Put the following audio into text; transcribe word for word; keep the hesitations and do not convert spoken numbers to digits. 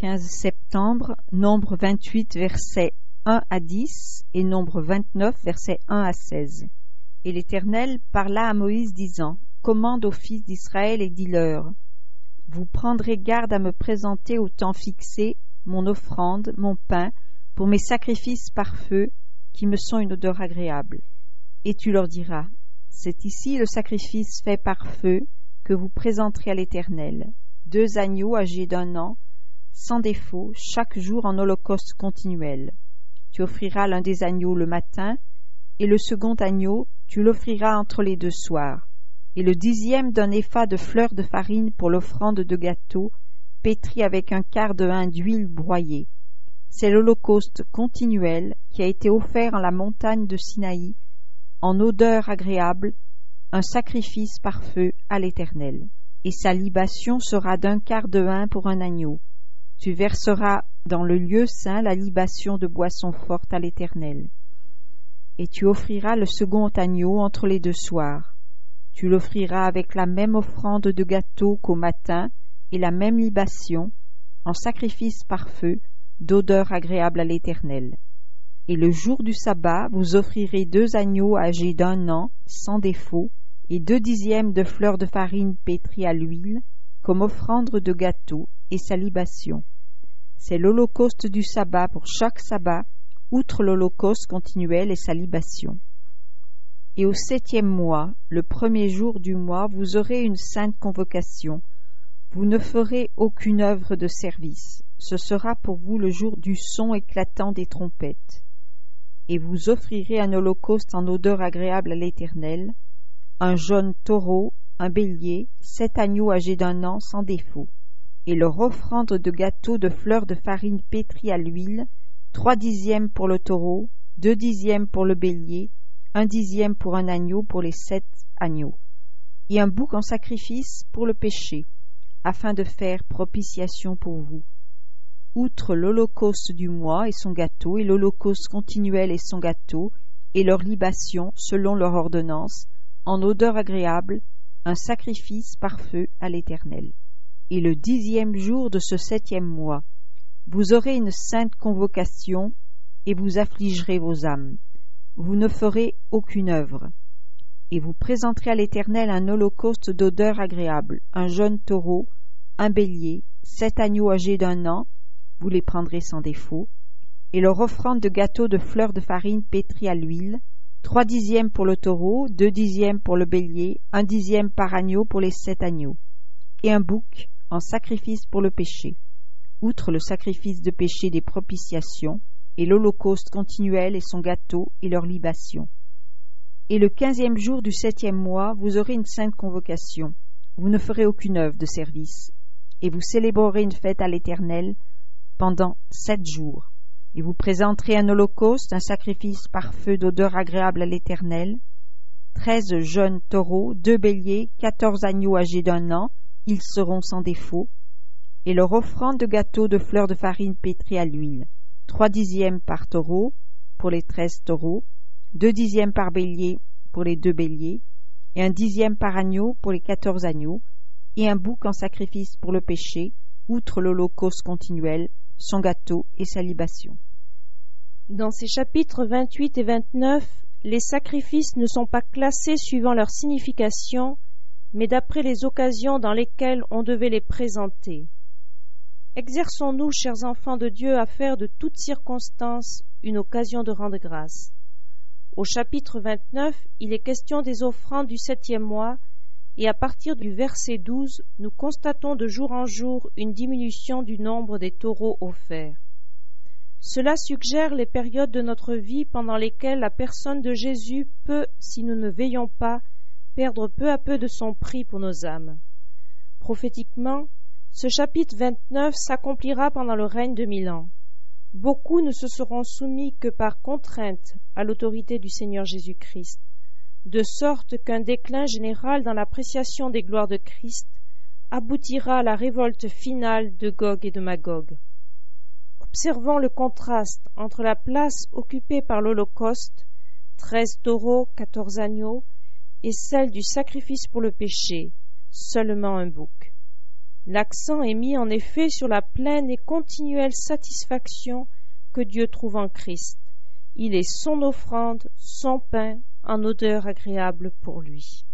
quinze septembre, Nombre vingt-huit, versets un à dix et Nombre vingt-neuf, versets un à seize. Et l'Éternel parla à Moïse, disant: Commande aux fils d'Israël et dis-leur: Vous prendrez garde à me présenter au temps fixé mon offrande, mon pain, pour mes sacrifices par feu, qui me sont une odeur agréable. Et tu leur diras: C'est ici le sacrifice fait par feu que vous présenterez à l'Éternel, deux agneaux âgés d'un an, sans défaut, chaque jour en holocauste continuel. Tu offriras l'un des agneaux le matin, et le second agneau, tu l'offriras entre les deux soirs, et le dixième d'un épha de fleurs de farine pour l'offrande de gâteau, pétri avec un quart de hin d'huile broyée. C'est l'holocauste continuel qui a été offert en la montagne de Sinaï, en odeur agréable, un sacrifice par feu à l'Éternel. Et sa libation sera d'un quart de hin pour un agneau. Tu verseras dans le lieu saint la libation de boisson forte à l'Éternel. Et tu offriras le second agneau entre les deux soirs. Tu l'offriras avec la même offrande de gâteau qu'au matin, et la même libation, en sacrifice par feu, d'odeur agréable à l'Éternel. Et le jour du sabbat, vous offrirez deux agneaux âgés d'un an, sans défaut, et deux dixièmes de fleurs de farine pétries à l'huile, comme offrande de gâteau, et sa libation. C'est l'holocauste du sabbat pour chaque sabbat, outre l'holocauste continuel et sa libation. Et au septième mois, le premier jour du mois, vous aurez une sainte convocation. Vous ne ferez aucune œuvre de service. Ce sera pour vous le jour du son éclatant des trompettes. Et vous offrirez un holocauste en odeur agréable à l'Éternel, un jeune taureau, un bélier, sept agneaux âgés d'un an sans défaut, et leur offrande de gâteau de fleurs de farine pétrie à l'huile, trois dixièmes pour le taureau, deux dixièmes pour le bélier, un dixième pour un agneau pour les sept agneaux, et un bouc en sacrifice pour le péché, afin de faire propitiation pour vous. Outre l'holocauste du mois et son gâteau, et l'holocauste continuel et son gâteau, et leur libation selon leur ordonnance, en odeur agréable, un sacrifice par feu à l'Éternel. Et le dixième jour de ce septième mois, vous aurez une sainte convocation, et vous affligerez vos âmes. Vous ne ferez aucune œuvre. Et vous présenterez à l'Éternel un holocauste d'odeur agréable, un jeune taureau, un bélier, sept agneaux âgés d'un an, vous les prendrez sans défaut, et leur offrande de gâteau de fleurs de farine pétrie à l'huile, trois dixièmes pour le taureau, deux dixièmes pour le bélier, un dixième par agneau pour les sept agneaux, et un bouc en sacrifice pour le péché, outre le sacrifice de péché des propitiations, et l'holocauste continuel et son gâteau et leur libation. Et le quinzième jour du septième mois, vous aurez une sainte convocation. Vous ne ferez aucune œuvre de service, et vous célébrerez une fête à l'Éternel pendant sept jours. Et vous présenterez un holocauste, un sacrifice par feu d'odeur agréable à l'Éternel, treize jeunes taureaux, deux béliers, quatorze agneaux âgés d'un an, ils seront sans défaut, et leur offrande de gâteau de fleurs de farine pétrie à l'huile, trois dixièmes par taureau pour les treize taureaux, deux dixièmes par bélier pour les deux béliers, et un dixième par agneau pour les quatorze agneaux, et un bouc en sacrifice pour le péché, outre l'holocauste continuel, son gâteau et sa libation. Dans ces chapitres vingt-huit et vingt-neuf, les sacrifices ne sont pas classés suivant leur signification, mais d'après les occasions dans lesquelles on devait les présenter. Exerçons-nous, chers enfants de Dieu, à faire de toutes circonstances une occasion de rendre grâce. Au chapitre vingt-neuf, il est question des offrandes du septième mois, et à partir du verset douze, nous constatons de jour en jour une diminution du nombre des taureaux offerts. Cela suggère les périodes de notre vie pendant lesquelles la personne de Jésus peut, si nous ne veillons pas, perdre peu à peu de son prix pour nos âmes. Prophétiquement, ce chapitre vingt-neuf s'accomplira pendant le règne de mille ans. Beaucoup ne se seront soumis que par contrainte à l'autorité du Seigneur Jésus-Christ, de sorte qu'un déclin général dans l'appréciation des gloires de Christ aboutira à la révolte finale de Gog et de Magog. Observons le contraste entre la place occupée par l'Holocauste, treize taureaux, quatorze agneaux, et celle du sacrifice pour le péché, seulement un bouc. L'accent est mis en effet sur la pleine et continuelle satisfaction que Dieu trouve en Christ. Il est son offrande, son pain, en odeur agréable pour lui.